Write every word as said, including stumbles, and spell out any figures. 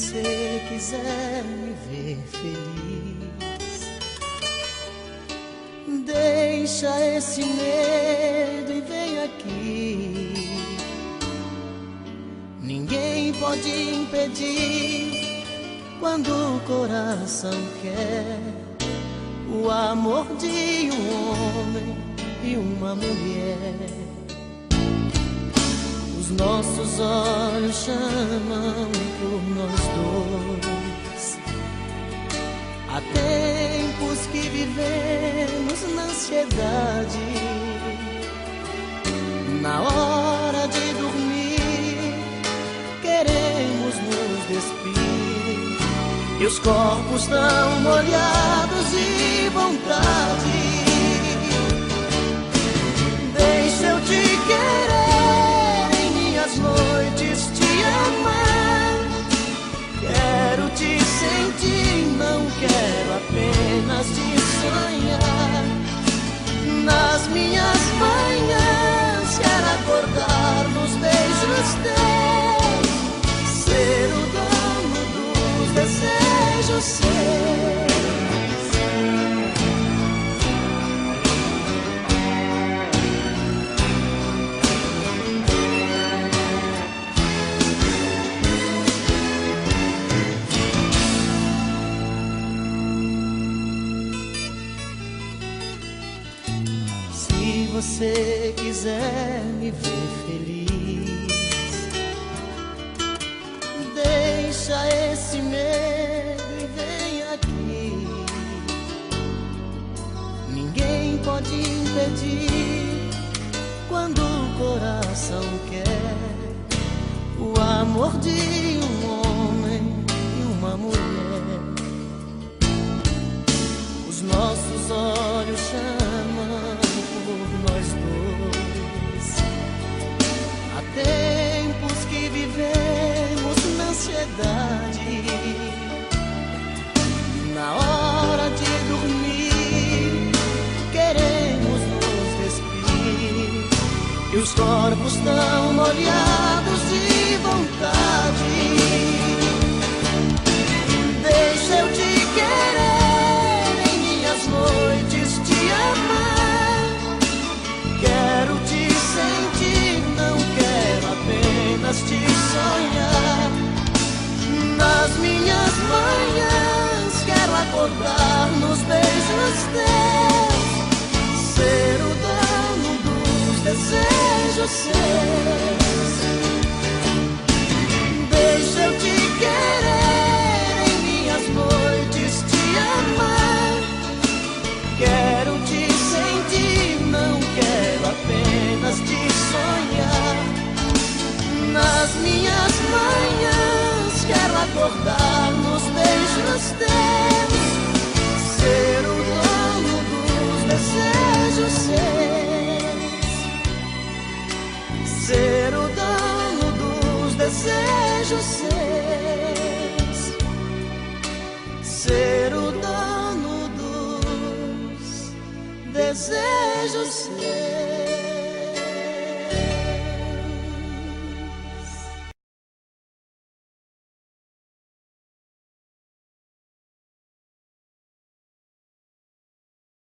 você quiser me ver feliz, deixa esse medo e vem aqui. Ninguém pode impedir quando o coração quer o amor de um homem e uma mulher. Os nossos olhos chamam por nós dois. Há tempos que vivemos na ansiedade. Na hora de dormir, queremos nos despir, e os corpos tão molhados de vontade. Deixa eu te querer, em minhas noites te amar. Quero te sentir, não quero apenas te sonhar. Nas minhas manhãs quero acordar nos beijos teus, ser o dono dos desejos seus. Se você quiser me ver feliz, deixa esse medo e vem aqui. Ninguém pode impedir quando o coração quer o amor de um homem e uma mulher. Os nossos olhos chamam por nós dois. Há tempos que vivemos na ansiedade. Na hora de dormir, queremos nos despir, e os corpos tão molhados de vontade. Deixa eu te querer, em minhas noites te amar. Quero te sentir, não quero apenas te sonhar. Nas minhas manhãs quero acordar nos beijos teus, ser o dono dos desejos seus. Deixa eu te querer, em minhas noites te amar. Quero te sentir, não quero apenas te sonhar. Nas minhas manhãs quero acordar nos beijos teus, ser o dono dos desejos seus, ser o dono dos desejos seus, ser o dono dos desejos seus.